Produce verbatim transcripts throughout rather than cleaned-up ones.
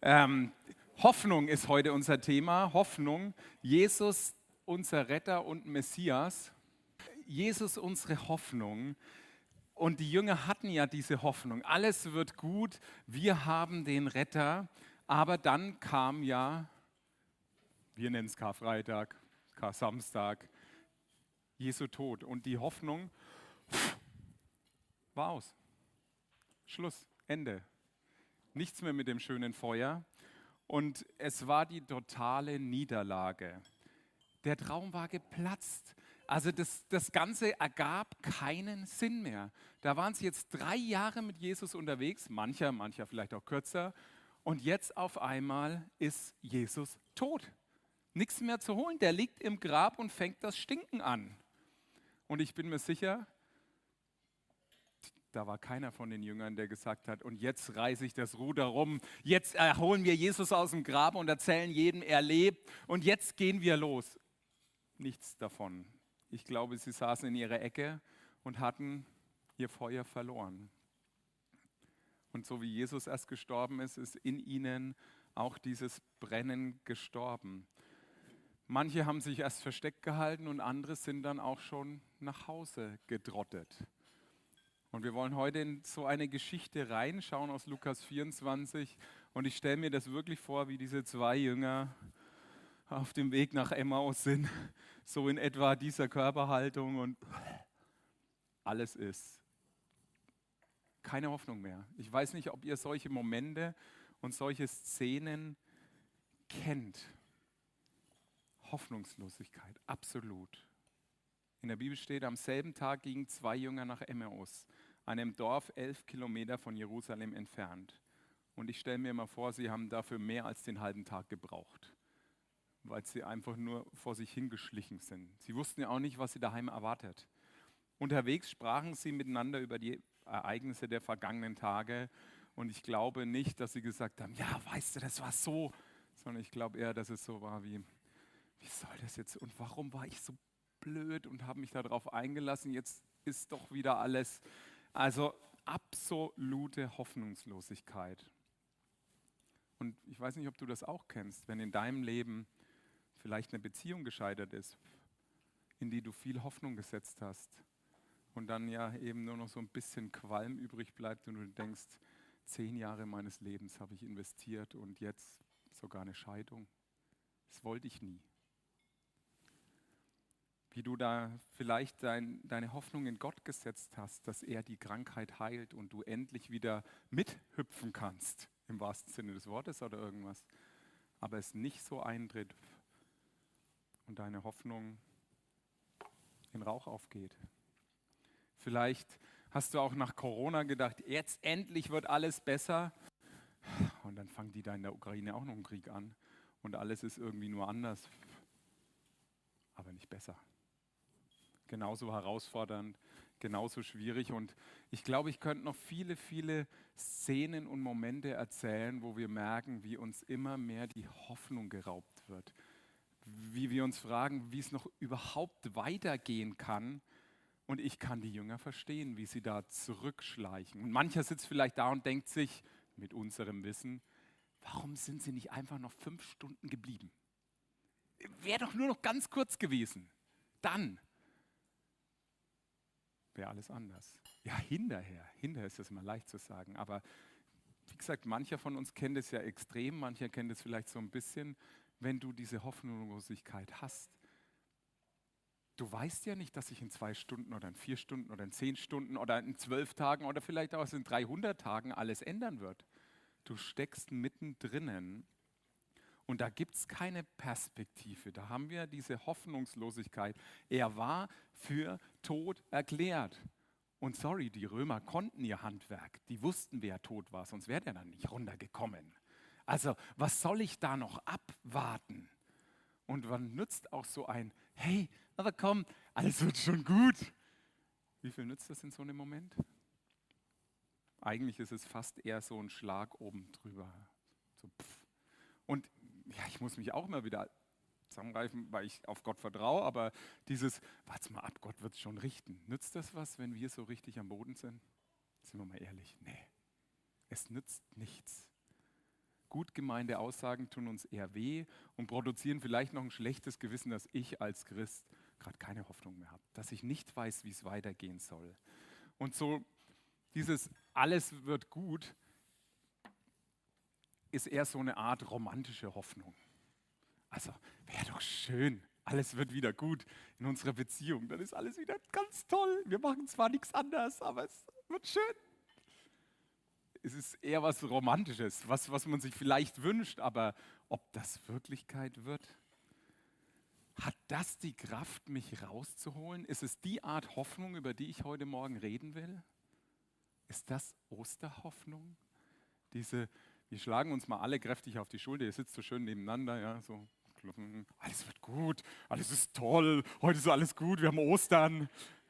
Ähm, Hoffnung ist heute unser Thema. Hoffnung. Jesus, unser Retter und Messias. Jesus, unsere Hoffnung. Und die Jünger hatten ja diese Hoffnung. Alles wird gut. Wir haben den Retter. Aber dann kam ja, wir nennen es Karfreitag, Kar-Samstag, Jesu Tod. Und die Hoffnung war aus. Schluss. Ende. Nichts mehr mit dem schönen Feuer. Und es war die totale Niederlage. Der Traum war geplatzt. Also das, das Ganze ergab keinen Sinn mehr. Da waren sie jetzt drei Jahre mit Jesus unterwegs, mancher, mancher vielleicht auch kürzer. Und jetzt auf einmal ist Jesus tot. Nichts mehr zu holen. Der liegt im Grab und fängt das Stinken an. Und ich bin mir sicher, da war keiner von den Jüngern, der gesagt hat, und jetzt reiße ich das Ruder rum, jetzt äh, holen wir Jesus aus dem Grab und erzählen jedem, er lebt und jetzt gehen wir los. Nichts davon. Ich glaube, sie saßen in ihrer Ecke und hatten ihr Feuer verloren. Und so wie Jesus erst gestorben ist, ist in ihnen auch dieses Brennen gestorben. Manche haben sich erst versteckt gehalten und andere sind dann auch schon nach Hause gedrottet. Und wir wollen heute in so eine Geschichte reinschauen aus Lukas vierundzwanzig. Und ich stelle mir das wirklich vor, wie diese zwei Jünger auf dem Weg nach Emmaus sind, so in etwa dieser Körperhaltung und alles ist keine Hoffnung mehr. Ich weiß nicht, ob ihr solche Momente und solche Szenen kennt. Hoffnungslosigkeit, absolut. In der Bibel steht, am selben Tag gingen zwei Jünger nach Emmaus, einem Dorf elf Kilometer von Jerusalem entfernt. Und ich stelle mir mal vor, sie haben dafür mehr als den halben Tag gebraucht, weil sie einfach nur vor sich hingeschlichen sind. Sie wussten ja auch nicht, was sie daheim erwartet. Unterwegs sprachen sie miteinander über die Ereignisse der vergangenen Tage. Und ich glaube nicht, dass sie gesagt haben, ja, weißt du, das war so, sondern ich glaube eher, dass es so war wie, wie soll das jetzt und warum war ich so blöd und habe mich darauf eingelassen, jetzt ist doch wieder alles. Also absolute Hoffnungslosigkeit. Und ich weiß nicht, ob du das auch kennst, wenn in deinem Leben vielleicht eine Beziehung gescheitert ist, in die du viel Hoffnung gesetzt hast und dann ja eben nur noch so ein bisschen Qualm übrig bleibt und du denkst, zehn Jahre meines Lebens habe ich investiert und jetzt sogar eine Scheidung. Das wollte ich nie. Wie du da vielleicht dein, deine Hoffnung in Gott gesetzt hast, dass er die Krankheit heilt und du endlich wieder mithüpfen kannst, im wahrsten Sinne des Wortes oder irgendwas, aber es nicht so eintritt und deine Hoffnung in Rauch aufgeht. Vielleicht hast du auch nach Corona gedacht, jetzt endlich wird alles besser und dann fangen die da in der Ukraine auch noch einen Krieg an und alles ist irgendwie nur anders, aber nicht besser. Genauso herausfordernd, genauso schwierig. Und ich glaube, ich könnte noch viele, viele Szenen und Momente erzählen, wo wir merken, wie uns immer mehr die Hoffnung geraubt wird. Wie wir uns fragen, wie es noch überhaupt weitergehen kann. Und ich kann die Jünger verstehen, wie sie da zurückschleichen. Und mancher sitzt vielleicht da und denkt sich, mit unserem Wissen, warum sind sie nicht einfach noch fünf Stunden geblieben? Wäre doch nur noch ganz kurz gewesen. Dann wäre alles anders. Ja, hinterher. Hinterher ist das immer leicht zu sagen. Aber wie gesagt, mancher von uns kennt es ja extrem, mancher kennt es vielleicht so ein bisschen, wenn du diese Hoffnungslosigkeit hast. Du weißt ja nicht, dass sich in zwei Stunden oder in vier Stunden oder in zehn Stunden oder in zwölf Tagen oder vielleicht auch in dreihundert Tagen alles ändern wird. Du steckst mittendrin. Und da gibt es keine Perspektive. Da haben wir diese Hoffnungslosigkeit. Er war für tot erklärt. Und sorry, die Römer konnten ihr Handwerk. Die wussten, wer tot war, sonst wäre der dann nicht runtergekommen. Also, was soll ich da noch abwarten? Und wann nützt auch so ein, hey, aber komm, alles wird schon gut. Wie viel nützt das in so einem Moment? Eigentlich ist es fast eher so ein Schlag oben drüber. So, pff. Und ja, ich muss mich auch immer wieder zusammenreifen, weil ich auf Gott vertraue, aber dieses, warte mal ab, Gott wird es schon richten. Nützt das was, wenn wir so richtig am Boden sind? Sind wir mal ehrlich, nee, es nützt nichts. gut gemeinte Aussagen tun uns eher weh und produzieren vielleicht noch ein schlechtes Gewissen, dass ich als Christ gerade keine Hoffnung mehr habe, dass ich nicht weiß, wie es weitergehen soll. Und so dieses alles wird gut ist eher so eine Art romantische Hoffnung. Also wäre doch schön, alles wird wieder gut in unserer Beziehung, dann ist alles wieder ganz toll. Wir machen zwar nichts anderes, aber es wird schön. Es ist eher was Romantisches, was, was man sich vielleicht wünscht, aber ob das Wirklichkeit wird? Hat das die Kraft, mich rauszuholen? Ist es die Art Hoffnung, über die ich heute Morgen reden will? Ist das Osterhoffnung? Diese, wir schlagen uns mal alle kräftig auf die Schulter, ihr sitzt so schön nebeneinander, ja, so, alles wird gut, alles ist toll, heute ist alles gut, wir haben Ostern.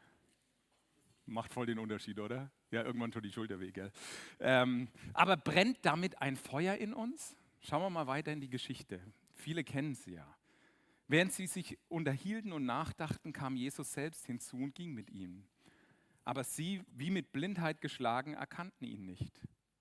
Macht voll den Unterschied, oder? Ja, irgendwann tut die Schulter weh, gell? Ähm, aber brennt damit ein Feuer in uns? Schauen wir mal weiter in die Geschichte. Viele kennen sie ja. Während sie sich unterhielten und nachdachten, kam Jesus selbst hinzu und ging mit ihnen. Aber sie, wie mit Blindheit geschlagen, erkannten ihn nicht.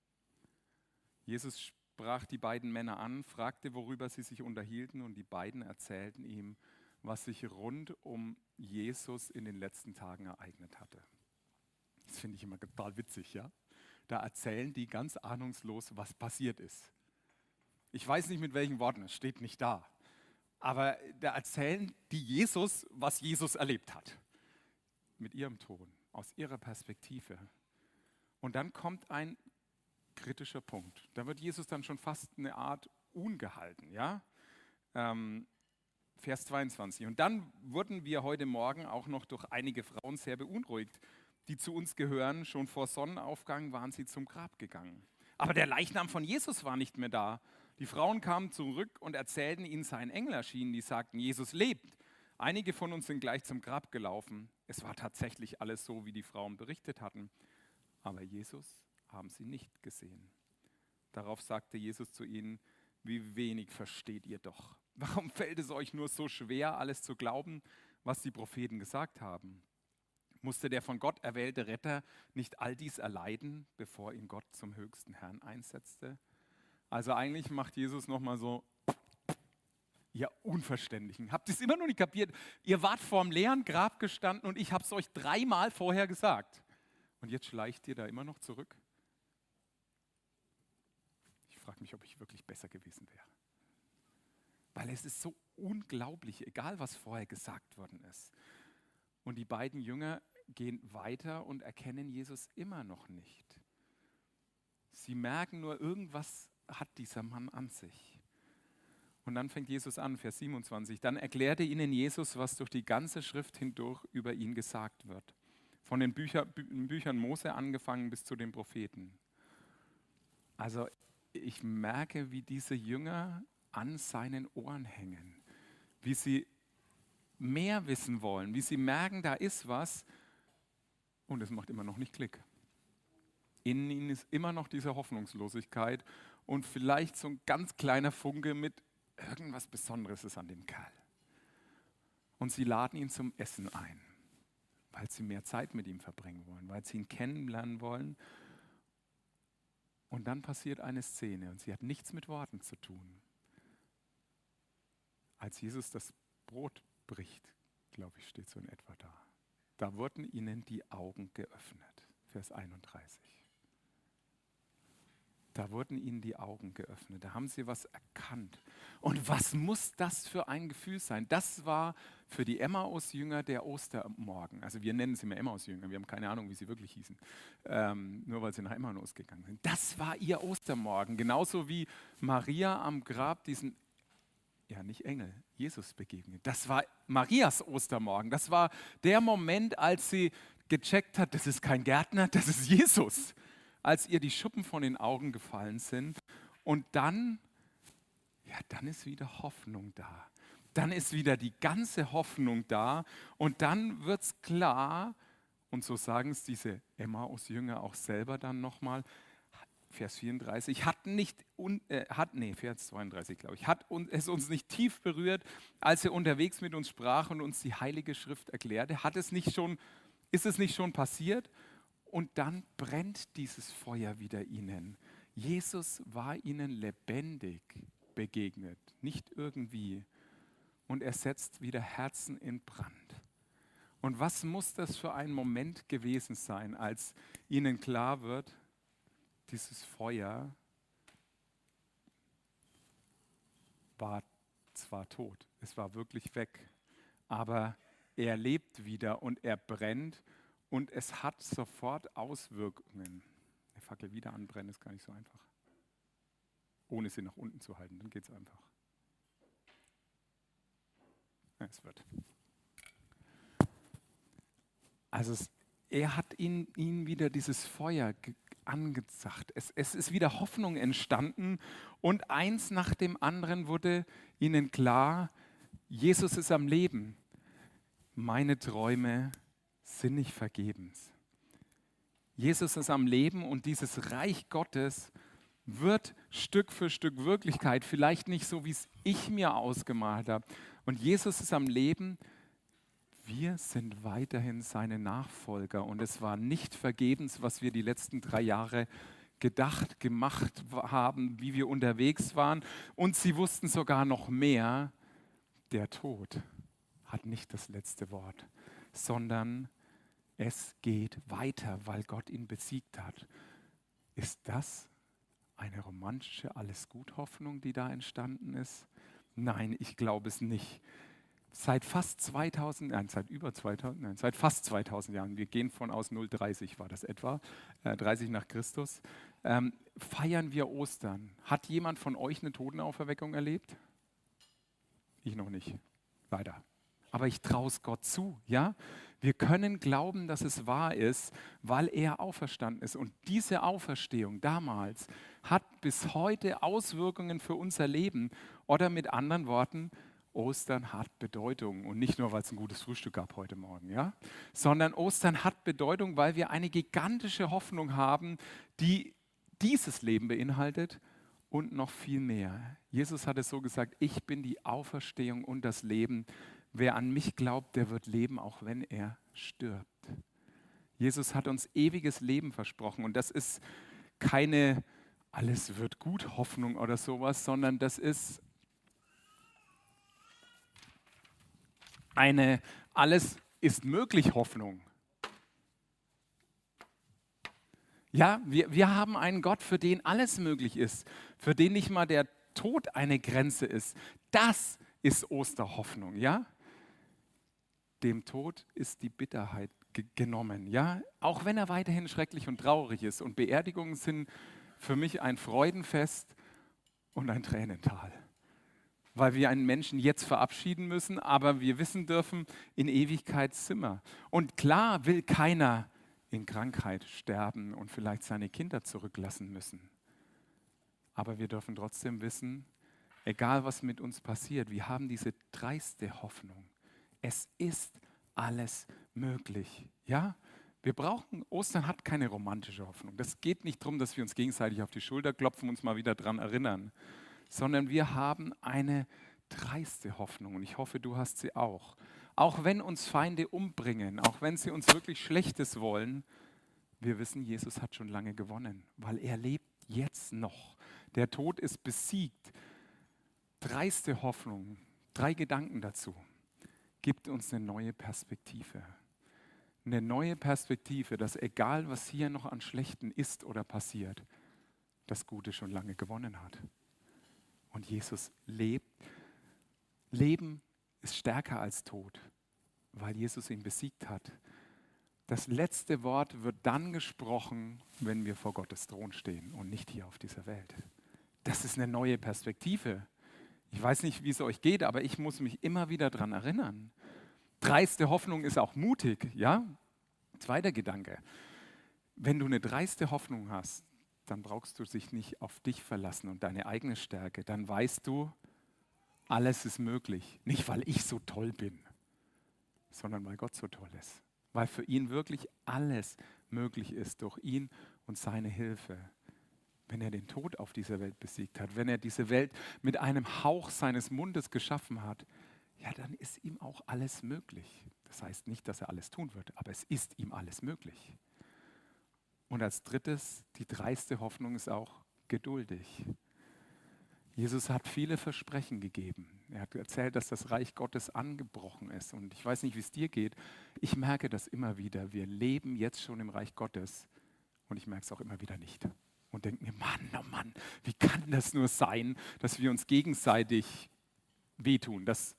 Jesus sprach die beiden Männer an, fragte, worüber sie sich unterhielten, und die beiden erzählten ihm, was sich rund um Jesus in den letzten Tagen ereignet hatte. Das finde ich immer total witzig, ja? Da erzählen die ganz ahnungslos, was passiert ist. Ich weiß nicht, mit welchen Worten, es steht nicht da. Aber da erzählen die Jesus, was Jesus erlebt hat. Mit ihrem Ton, aus ihrer Perspektive. Und dann kommt ein kritischer Punkt. Da wird Jesus dann schon fast eine Art ungehalten, ja? Ähm, Vers zweiundzwanzig. Und dann wurden wir heute Morgen auch noch durch einige Frauen sehr beunruhigt, die zu uns gehören. Schon vor Sonnenaufgang waren sie zum Grab gegangen. Aber der Leichnam von Jesus war nicht mehr da. Die Frauen kamen zurück und erzählten ihnen, seien Engel erschienen, die sagten, Jesus lebt. Einige von uns sind gleich zum Grab gelaufen. Es war tatsächlich alles so, wie die Frauen berichtet hatten. Aber Jesus haben sie nicht gesehen. Darauf sagte Jesus zu ihnen, wie wenig versteht ihr doch. Warum fällt es euch nur so schwer, alles zu glauben, was die Propheten gesagt haben? Musste der von Gott erwählte Retter nicht all dies erleiden, bevor ihn Gott zum höchsten Herrn einsetzte? Also eigentlich macht Jesus nochmal so, ihr Unverständlichen, habt ihr es immer noch nicht kapiert? Ihr wart vorm leeren Grab gestanden und ich habe es euch dreimal vorher gesagt. Und jetzt schleicht ihr da immer noch zurück? Ich frage mich, ob ich wirklich besser gewesen wäre. Weil es ist so unglaublich, egal was vorher gesagt worden ist. Und die beiden Jünger gehen weiter und erkennen Jesus immer noch nicht. Sie merken nur, irgendwas hat dieser Mann an sich. Und dann fängt Jesus an, Vers siebenundzwanzig. Dann erklärte ihnen Jesus, was durch die ganze Schrift hindurch über ihn gesagt wird. Von den Bücher, Bü Büchern Mose angefangen bis zu den Propheten. Also ich merke, wie diese Jünger an seinen Ohren hängen. Wie sie mehr wissen wollen, wie sie merken, da ist was und es macht immer noch nicht Klick. In ihnen ist immer noch diese Hoffnungslosigkeit und vielleicht so ein ganz kleiner Funke mit irgendwas Besonderes ist an dem Kerl. Und sie laden ihn zum Essen ein, weil sie mehr Zeit mit ihm verbringen wollen, weil sie ihn kennenlernen wollen. Und dann passiert eine Szene und sie hat nichts mit Worten zu tun. Als Jesus das Brot bricht, glaube ich, steht so in etwa da. Da wurden ihnen die Augen geöffnet. Vers einunddreißig. Da wurden ihnen die Augen geöffnet. Da haben sie was erkannt. Und was muss das für ein Gefühl sein? Das war für die Emmaus-Jünger der Ostermorgen. Also wir nennen sie immer Emmaus-Jünger. Wir haben keine Ahnung, wie sie wirklich hießen. Ähm, nur weil sie nach Emmaus gegangen sind. Das war ihr Ostermorgen. Genauso wie Maria am Grab diesen ja nicht Engel, Jesus begegnet. Das war Marias Ostermorgen. Das war der Moment, als sie gecheckt hat, das ist kein Gärtner, das ist Jesus. Als ihr die Schuppen von den Augen gefallen sind. Und dann, ja, dann ist wieder Hoffnung da. Dann ist wieder die ganze Hoffnung da. Und dann wird es klar, und so sagen es diese Emmaus-Jünger auch selber dann nochmal, Vers vierunddreißig, hat nicht, un, äh, hat, nee, Vers zweiunddreißig, glaube ich, hat es uns nicht tief berührt, als er unterwegs mit uns sprach und uns die Heilige Schrift erklärte? Hat es nicht schon, ist es nicht schon passiert? Und dann brennt dieses Feuer wieder ihnen. Jesus war ihnen lebendig begegnet, nicht irgendwie. Und er setzt wieder Herzen in Brand. Und was muss das für ein Moment gewesen sein, als ihnen klar wird, dieses Feuer war zwar tot, es war wirklich weg, aber er lebt wieder und er brennt und es hat sofort Auswirkungen. Eine Fackel wieder anbrennen ist gar nicht so einfach. Ohne sie nach unten zu halten, dann geht es einfach. Ja, es wird. Also es, er hat ihnen, ihnen wieder dieses Feuer ge- angezacht. Es, es ist wieder Hoffnung entstanden und eins nach dem anderen wurde ihnen klar, Jesus ist am Leben. Meine Träume sind nicht vergebens. Jesus ist am Leben und dieses Reich Gottes wird Stück für Stück Wirklichkeit. Vielleicht nicht so, wie es ich mir ausgemalt habe. Und Jesus ist am Leben. Wir sind weiterhin seine Nachfolger und es war nicht vergebens, was wir die letzten drei Jahre gedacht, gemacht haben, wie wir unterwegs waren. Und sie wussten sogar noch mehr, der Tod hat nicht das letzte Wort, sondern es geht weiter, weil Gott ihn besiegt hat. Ist das eine romantische Alles-Gut-Hoffnung, die da entstanden ist? Nein, ich glaube es nicht. Seit fast zweitausend, nein, seit über zweitausend, nein, seit fast zweitausend Jahren, wir gehen von aus null Komma dreißig war das etwa, äh, dreißig nach Christus, ähm, feiern wir Ostern. Hat jemand von euch eine Totenauferweckung erlebt? Ich noch nicht, leider. Aber ich traue es Gott zu, ja? Wir können glauben, dass es wahr ist, weil er auferstanden ist. Und diese Auferstehung damals hat bis heute Auswirkungen für unser Leben. Oder mit anderen Worten, Ostern hat Bedeutung und nicht nur, weil es ein gutes Frühstück gab heute Morgen, ja? Sondern Ostern hat Bedeutung, weil wir eine gigantische Hoffnung haben, die dieses Leben beinhaltet und noch viel mehr. Jesus hat es so gesagt, ich bin die Auferstehung und das Leben. Wer an mich glaubt, der wird leben, auch wenn er stirbt. Jesus hat uns ewiges Leben versprochen und das ist keine alles wird gut Hoffnung oder sowas, sondern das ist eine alles ist möglich Hoffnung. Ja, wir, wir haben einen Gott, für den alles möglich ist, für den nicht mal der Tod eine Grenze ist. Das ist Osterhoffnung, ja? Dem Tod ist die Bitterheit ge- genommen, ja? Auch wenn er weiterhin schrecklich und traurig ist. Und Beerdigungen sind für mich ein Freudenfest und ein Tränental. Weil wir einen Menschen jetzt verabschieden müssen, aber wir wissen dürfen, in Ewigkeit sind wir. Und klar will keiner in Krankheit sterben und vielleicht seine Kinder zurücklassen müssen. Aber wir dürfen trotzdem wissen, egal was mit uns passiert, wir haben diese dreiste Hoffnung. Es ist alles möglich. Ja? Wir brauchen, Ostern hat keine romantische Hoffnung. Das geht nicht darum, dass wir uns gegenseitig auf die Schulter klopfen und uns mal wieder daran erinnern, sondern wir haben eine dreiste Hoffnung und ich hoffe, du hast sie auch. Auch wenn uns Feinde umbringen, auch wenn sie uns wirklich Schlechtes wollen, wir wissen, Jesus hat schon lange gewonnen, weil er lebt jetzt noch. Der Tod ist besiegt. Dreiste Hoffnung, drei Gedanken dazu, gibt uns eine neue Perspektive. Eine neue Perspektive, dass egal, was hier noch an Schlechten ist oder passiert, das Gute schon lange gewonnen hat. Und Jesus lebt. Leben ist stärker als Tod, weil Jesus ihn besiegt hat. Das letzte Wort wird dann gesprochen, wenn wir vor Gottes Thron stehen und nicht hier auf dieser Welt. Das ist eine neue Perspektive. Ich weiß nicht, wie es euch geht, aber ich muss mich immer wieder daran erinnern. Dreiste Hoffnung ist auch mutig, ja? Zweiter Gedanke. Wenn du eine dreiste Hoffnung hast, dann brauchst du dich nicht auf dich verlassen und deine eigene Stärke. Dann weißt du, alles ist möglich. Nicht, weil ich so toll bin, sondern weil Gott so toll ist. Weil für ihn wirklich alles möglich ist durch ihn und seine Hilfe. Wenn er den Tod auf dieser Welt besiegt hat, wenn er diese Welt mit einem Hauch seines Mundes geschaffen hat, ja, dann ist ihm auch alles möglich. Das heißt nicht, dass er alles tun wird, aber es ist ihm alles möglich. Und als drittes, die dreiste Hoffnung ist auch, geduldig. Jesus hat viele Versprechen gegeben. Er hat erzählt, dass das Reich Gottes angebrochen ist. Und ich weiß nicht, wie es dir geht. Ich merke das immer wieder. Wir leben jetzt schon im Reich Gottes. Und ich merke es auch immer wieder nicht. Und denke mir, Mann, oh Mann, wie kann das nur sein, dass wir uns gegenseitig wehtun? Das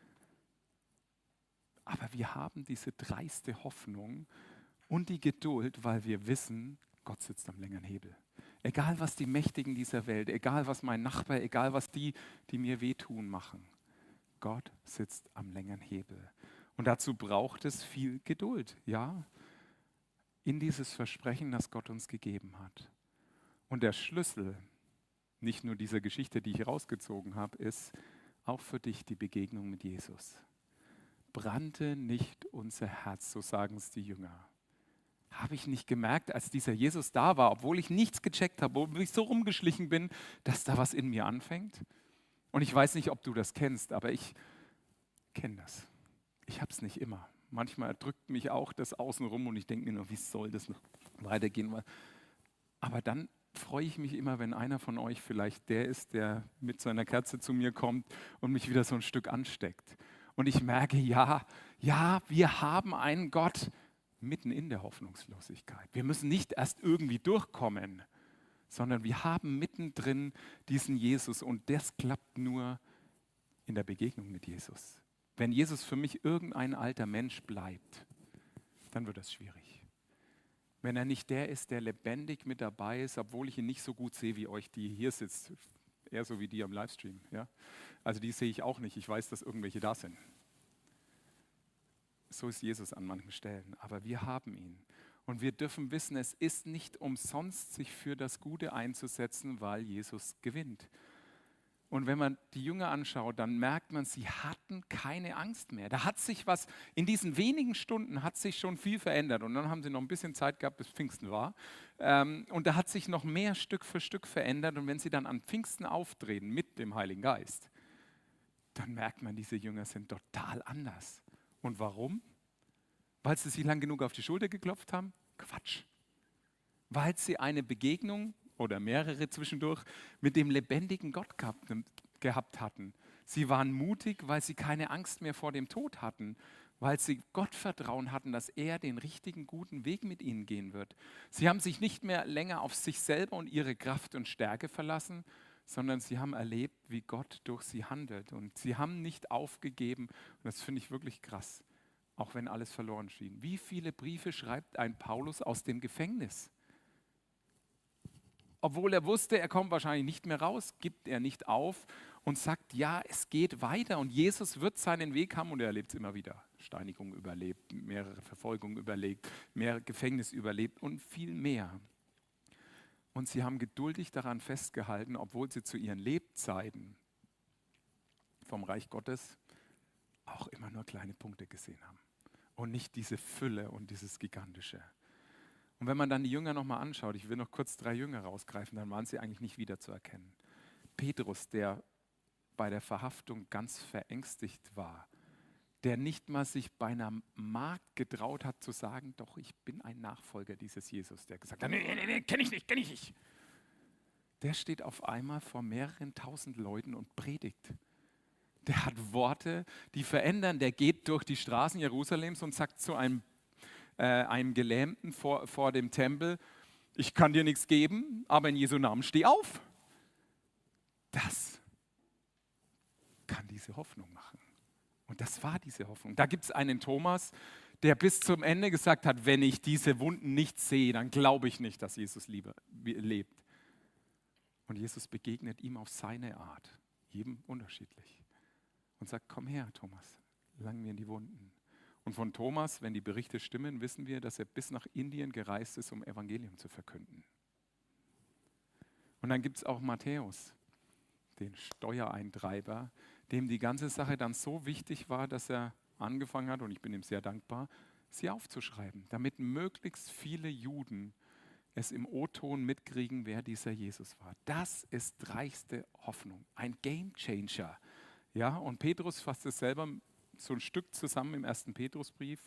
Aber wir haben diese dreiste Hoffnung und die Geduld, weil wir wissen, Gott sitzt am längeren Hebel. Egal, was die Mächtigen dieser Welt, egal, was mein Nachbar, egal, was die, die mir wehtun, machen. Gott sitzt am längeren Hebel. Und dazu braucht es viel Geduld, ja, in dieses Versprechen, das Gott uns gegeben hat. Und der Schlüssel, nicht nur dieser Geschichte, die ich rausgezogen habe, ist auch für dich die Begegnung mit Jesus. Brannte nicht unser Herz, so sagen es die Jünger. Habe ich nicht gemerkt, als dieser Jesus da war, obwohl ich nichts gecheckt habe, obwohl ich so rumgeschlichen bin, dass da was in mir anfängt? Und ich weiß nicht, ob du das kennst, aber ich kenne das. Ich habe es nicht immer. Manchmal erdrückt mich auch das Außenrum und ich denke mir nur, wie soll das noch weitergehen? Aber dann freue ich mich immer, wenn einer von euch vielleicht der ist, der mit seiner Kerze zu mir kommt und mich wieder so ein Stück ansteckt. Und ich merke, ja, ja, wir haben einen Gott mitten in der Hoffnungslosigkeit. Wir müssen nicht erst irgendwie durchkommen, sondern wir haben mittendrin diesen Jesus und das klappt nur in der Begegnung mit Jesus. Wenn Jesus für mich irgendein alter Mensch bleibt, dann wird das schwierig. Wenn er nicht der ist, der lebendig mit dabei ist, obwohl ich ihn nicht so gut sehe wie euch, die hier sitzt, eher so wie die am Livestream. Ja? Also die sehe ich auch nicht, ich weiß, dass irgendwelche da sind. So ist Jesus an manchen Stellen, aber wir haben ihn. Und wir dürfen wissen, es ist nicht umsonst, sich für das Gute einzusetzen, weil Jesus gewinnt. Und wenn man die Jünger anschaut, dann merkt man, sie hatten keine Angst mehr. Da hat sich was, in diesen wenigen Stunden hat sich schon viel verändert. Und dann haben sie noch ein bisschen Zeit gehabt, bis Pfingsten war. Ähm, und da hat sich noch mehr Stück für Stück verändert. Und wenn sie dann an Pfingsten auftreten mit dem Heiligen Geist, dann merkt man, diese Jünger sind total anders. Und warum? Weil sie sich lang genug auf die Schulter geklopft haben? Quatsch. Weil sie eine Begegnung oder mehrere zwischendurch mit dem lebendigen Gott gehabt, gehabt hatten. Sie waren mutig, weil sie keine Angst mehr vor dem Tod hatten, weil sie Gott Vertrauen hatten, dass er den richtigen, guten Weg mit ihnen gehen wird. Sie haben sich nicht mehr länger auf sich selber und ihre Kraft und Stärke verlassen, sondern sie haben erlebt, wie Gott durch sie handelt. Und sie haben nicht aufgegeben. Und das finde ich wirklich krass, auch wenn alles verloren schien. Wie viele Briefe schreibt ein Paulus aus dem Gefängnis? Obwohl er wusste, er kommt wahrscheinlich nicht mehr raus, gibt er nicht auf und sagt, ja, es geht weiter und Jesus wird seinen Weg haben und er erlebt es immer wieder. Steinigung überlebt, mehrere Verfolgungen überlebt, mehr Gefängnis überlebt und viel mehr. Und sie haben geduldig daran festgehalten, obwohl sie zu ihren Lebzeiten vom Reich Gottes auch immer nur kleine Punkte gesehen haben und nicht diese Fülle und dieses Gigantische. Und wenn man dann die Jünger nochmal anschaut, ich will noch kurz drei Jünger rausgreifen, dann waren sie eigentlich nicht wiederzuerkennen. Petrus, der bei der Verhaftung ganz verängstigt war, der nicht mal sich bei einer Magd getraut hat zu sagen, doch, ich bin ein Nachfolger dieses Jesus, der gesagt hat, nee, nee, nee, kenn ich nicht, kenn ich nicht. Der steht auf einmal vor mehreren tausend Leuten und predigt. Der hat Worte, die verändern, der geht durch die Straßen Jerusalems und sagt zu einem Äh, einem Gelähmten vor, vor dem Tempel, ich kann dir nichts geben, aber in Jesu Namen steh auf. Das kann diese Hoffnung machen. Und das war diese Hoffnung. Da gibt es einen Thomas, der bis zum Ende gesagt hat, wenn ich diese Wunden nicht sehe, dann glaube ich nicht, dass Jesus liebe, lebt. Und Jesus begegnet ihm auf seine Art, jedem unterschiedlich. Und sagt, komm her, Thomas, lang mir in die Wunden. Und von Thomas, wenn die Berichte stimmen, wissen wir, dass er bis nach Indien gereist ist, um Evangelium zu verkünden. Und dann gibt es auch Matthäus, den Steuereintreiber, dem die ganze Sache dann so wichtig war, dass er angefangen hat, und ich bin ihm sehr dankbar, sie aufzuschreiben, damit möglichst viele Juden es im O-Ton mitkriegen, wer dieser Jesus war. Das ist reichste Hoffnung, ein Gamechanger. Ja, und Petrus fasst es selber so ein Stück zusammen im ersten Petrusbrief,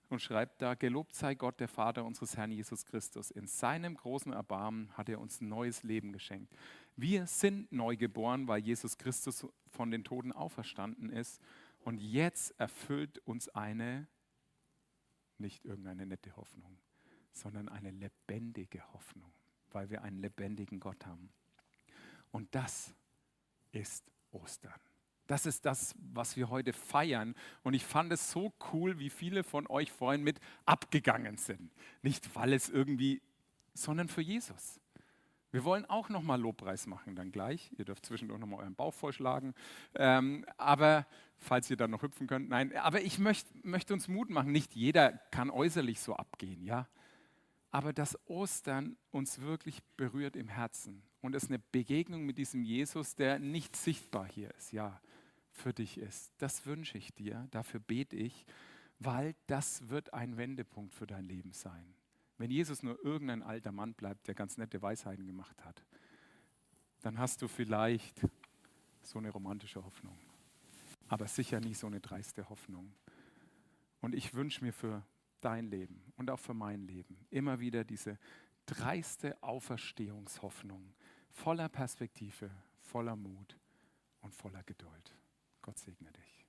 und schreibt da, gelobt sei Gott, der Vater unseres Herrn Jesus Christus. In seinem großen Erbarmen hat er uns ein neues Leben geschenkt. Wir sind neu geboren, weil Jesus Christus von den Toten auferstanden ist. Und jetzt erfüllt uns eine, nicht irgendeine nette Hoffnung, sondern eine lebendige Hoffnung, weil wir einen lebendigen Gott haben. Und das ist Ostern. Das ist das, was wir heute feiern. Und ich fand es so cool, wie viele von euch vorhin mit abgegangen sind. Nicht, weil es irgendwie, sondern für Jesus. Wir wollen auch nochmal Lobpreis machen dann gleich. Ihr dürft zwischendurch nochmal euren Bauch vollschlagen. Ähm, aber, falls ihr dann noch hüpfen könnt, nein. Aber ich möcht, möchte uns Mut machen. Nicht jeder kann äußerlich so abgehen, ja. Aber dass Ostern uns wirklich berührt im Herzen. Und es eine Begegnung mit diesem Jesus, der nicht sichtbar hier ist, ja, für dich ist. Das wünsche ich dir, dafür bete ich, weil das wird ein Wendepunkt für dein Leben sein. Wenn Jesus nur irgendein alter Mann bleibt, der ganz nette Weisheiten gemacht hat, dann hast du vielleicht so eine romantische Hoffnung, aber sicher nicht so eine dreiste Hoffnung. Und ich wünsche mir für dein Leben und auch für mein Leben immer wieder diese dreiste Auferstehungshoffnung, voller Perspektive, voller Mut und voller Geduld. Gott segne dich.